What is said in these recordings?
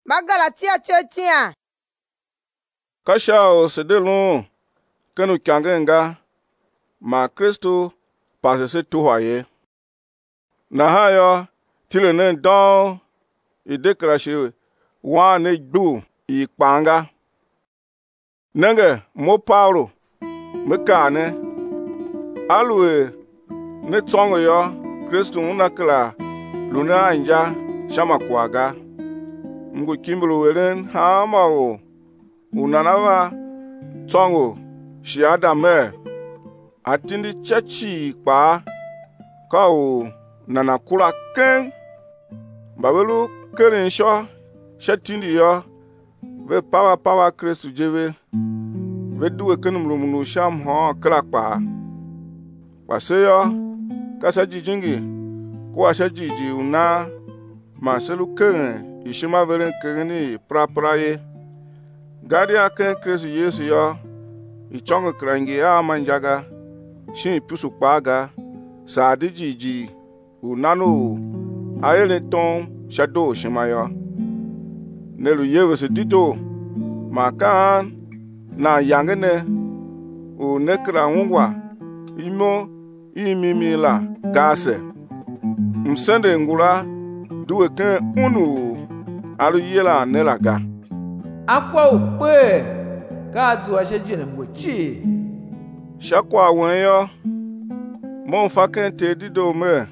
Ma Galatia chetia. Kasha sedelu kenu kyangenga ma Kristo pasese tuhaye. Na hayo tilene don idekrashi wa ne gbu ikpanga. Nenge mo Paulo mekane alwe ne tongo yo Kristo unakla luna anja shama kwaga. Mgu kimbulu welen hamao unanawa tongo shiada me atindi chachi pa kao nanakula ken babelu keren sho shatindi yo ve pawa Kristo jeve ve duwe kenumlumunu sham ho kla pa paseyo kasa jijingi kwa shajiji una maselu keren ishima veren kereni praye gadia ken Kristo Yesu yo ichongo krangi ya manjaga shin pisu kpaga saadi jiji unanu ayele ton shado shimayo nelu yewese dito makan na yangene u nekra ngwa imo imimi la gase msende ngula duwe ken unu alu yela nelaga akwa ukwe kazu ashejene mgochi shakwa wenyo mon faken te dido me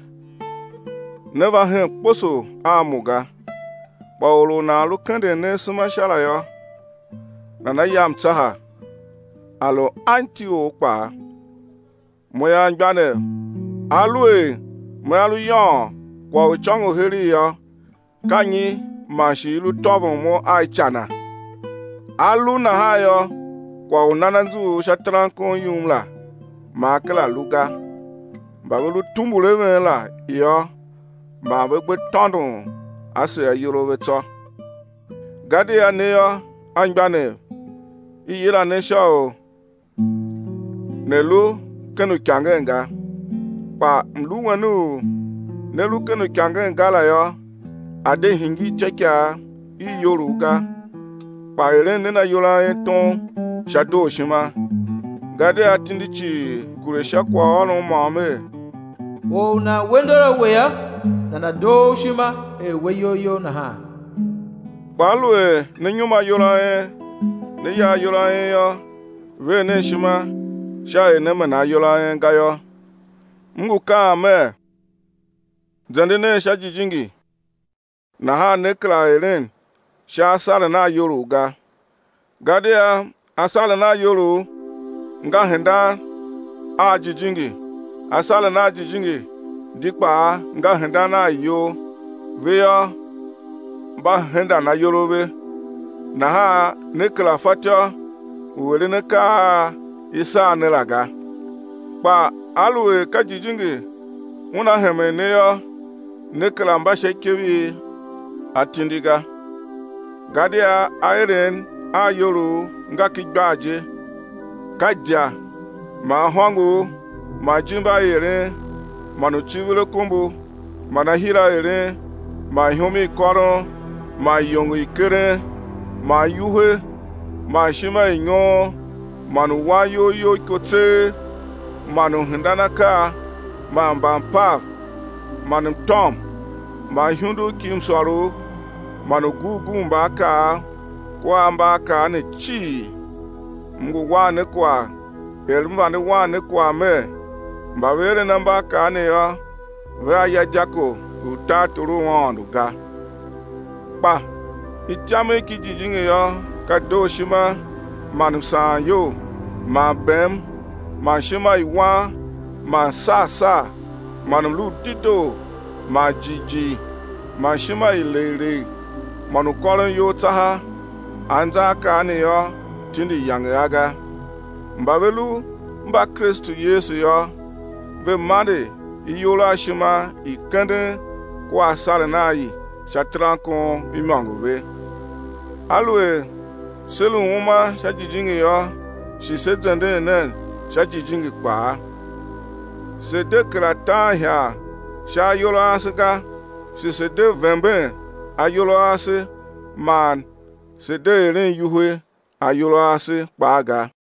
neva hen poso amuga Paulo na alu kende ne suma shala yo na yam taha alo antio pa moya njane alue moya lu yon kwa uchongo heri yo kanyi mashi ilu tovo mo aichana alu na hayo kwa unananzu shatranko yumla makla luga babulu tumbule la yo ma be tondo ase ayiro veto gade ya ne yo angbane iyira ne sho nelu kenu kyangenga pa mluwanu nelu kenu kyangenga la yo ade hingi chekya iyoruga pa ere nena yola ton shado shima gade atindichi kuresha kwa ono mame o na wendora weya na do shima e weyoyo na ha palwe ne nyuma yola ne ya yola yo ve ne shima sha ne mana yola ga yo nguka me zande ne sha jijingi na ha ne kla eren sha sala na yoruga gade ya asala na yoru nga henda a jijingi asala na jijingi dikpa nga henda na yo veya ba henda na yorobe na ha nekla fatyo wele neka isa nelaga pa alwe ka jijingi una heme ne yo nekla mba shekewi atindiga gadia airen a yoru nga kijbaje kaja ma hwangu ma jimba ere manu chivule kumbu mana hila ere ma hiomi koro ma yongu ikere ma yuhe ma shima inyo manu wayo yo ikote manu hindanaka ma mbampav manu tom ma hundu kimswaru manu gugu mbaka kwa mbaka ne chi mgu wane kwa elmva ne wane kwa me mbawere na mbaka ne yo vya ya jako utaturu wanduga pa ichame kijijinge yo kadoshima manusan yo ma bem ma shima iwa ma sa manulu tito ma jiji ma shima ilere manukolen yo taha anja ka ne yo tindi yangaga mbabelu mba Kristo Yesu yo be mande iyola shima ikende kwa sala nayi chatranko imanguve alwe selu uma shajijingi yo shi setende nen shajijingi kwa se de krata ya sha yola asga shi se de vembe ayola ase man se de eren yuhwe ayolo ase kpaga.